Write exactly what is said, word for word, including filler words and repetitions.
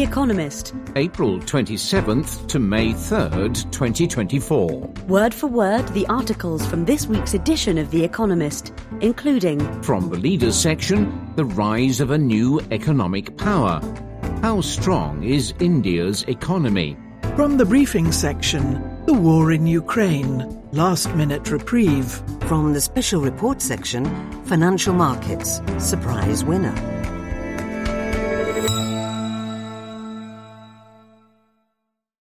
Economist. April twenty-seventh to May third, twenty twenty-four. Word for word, the articles from this week's edition of The Economist, including... From the Leaders section, the rise of a new economic power. How strong is India's economy? From the Briefing section, the war in Ukraine. Last-minute reprieve. From the Special Report section, financial markets. Surprise winner.